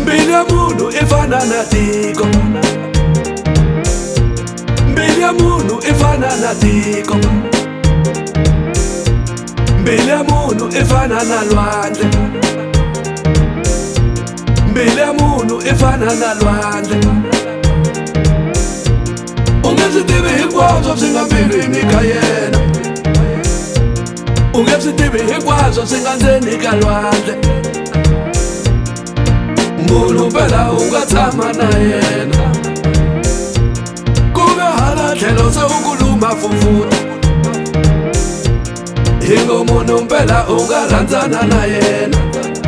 Mbilu ya munhu ifana na tiko. Mbilu ya munhu ifana na tiko. Mbilu ya munhu ifana na lwandle. Mbilu ya munhu ifana na lwandle. Ungezi tivi hinkwaswo swi nga mbilwini ka yena. Ungezi tivi hinkwaswo swi nga ndzeni ka lwandle. Munhu mpela u nga tshama na yena. Kuve hala tlhelo se u kuluma fufuta. Hingo munhu mpela u nga rhandzana na yena.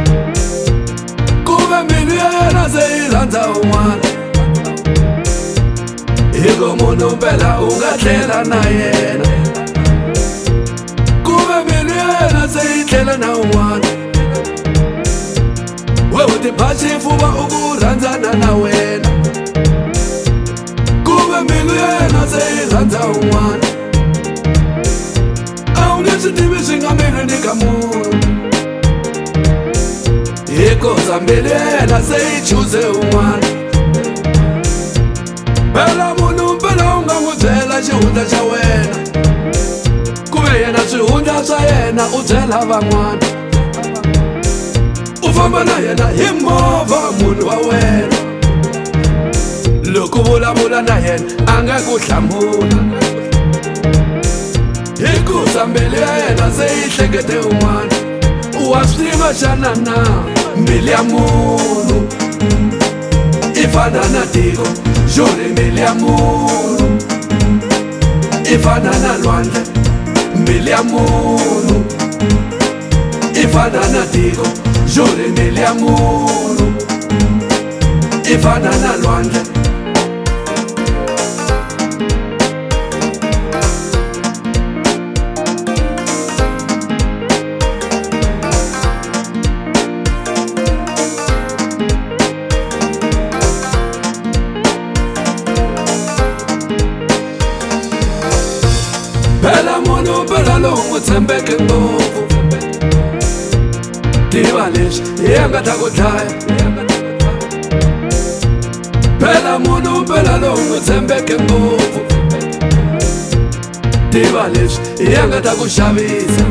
Kuve mbilu ya yena se yi rhandza un'wana. Hingo munhu mpela u nga tlela na yena. Kuve mbilu ya yena se yi tlela na un'wana. We u ti ba xifuva u ku rhandzana na wena. Kuve mbilu ya yena se yi rhandza un'wana. A wu nge swi tivi swi nga mbilwini ka munhu. Hikuza mbilu ya yena se yi chuze un'wana. Phela munhu mpela u nga n'wi byela xihundla xa wena. Kuve yena swihundla swa yena u byela van'wana. U famba na yena hi movha munhu wa wena. Loko vulavula na yena a nga ku hlamula. Hikuza mbilu ya yena se yi hlekete un'wana. Wa swi tiva xana na mbilu ya munhu ifana na tiko. Jure mbilu ya munhu ifana na lwandle. Mbilu ya munhu ifana na tiko. Jure mbilu ya munhu ifana na lwandle. Phela munhu mpela lowu n'wi tshembeke ngopfu. Tiva leswi hi ya nga ta ku dlaya. Phela munhu mpela lowu n'wi tshembeke ngopfu. Tiva leswi hi ya nga ta ku xavisa.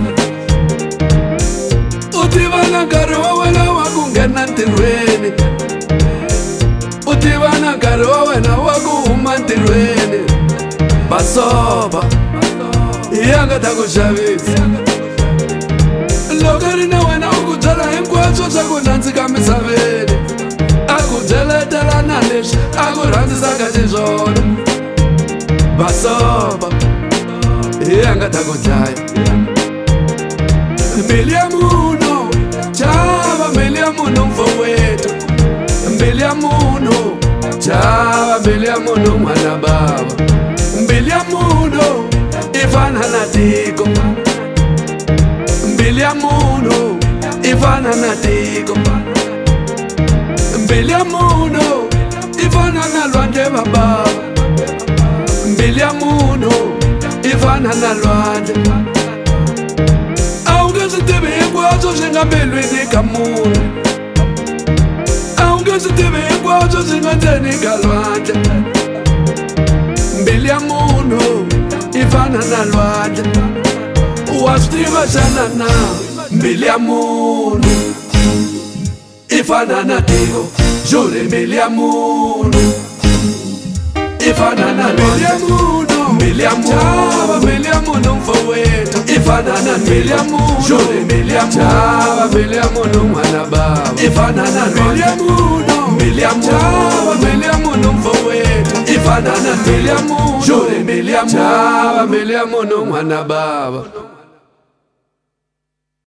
U tiva na nkarhi wa wena wa ku nghena ntirhweni. U tiva na nkarhi wa wena wa ku huma ntirhweni. Basova hi ya nga ta ku xavisa. Loko ri na wena u ku byela hinkwaswo swa ku nandzika misaveni. A ku byeletela na leswi a ku rhandzisaka xiswona. Basova hi ya nga ta ku dlaya. Mbilu ya munhu chava. Mbilu ya munhu mfowethu. Mbilu ya munhu chava. Mbilu ya munhu n'wana bava. Mbilu ya munhu ifana na tiko. Mbilu ya munhu ifana na tiko. Mbilu ya munhu ifana na lwandle baba. Mbilu ya munhu ifana na lwandle. A wu nge swi tivi hinkwaswo swi nga mbilwini ka munhu. A wu nge swi tivi hinkwaswo swi nga ndzeni ka lwandle. Mbilu ya munhu ifana na lwandle. Wa swi tiva xana na mbilu ya munhu ifana na tiko. Jure mbilu ya munhu ifana na lwandle. Mbilu ya munhu mbilu ya munhu mfowethu. Ifana na mbilu ya munhu. Jure mbilu ya munhu. Mbilu ya munhu n'wana bava. Ifana na mbilu ya munhu. Mbilu ya munhu. Mbilu ya munhu mfowethu. Ifana na mbilu ya munhu. Jure mbilu ya munhu. Mbilu ya munhu n'wana bava.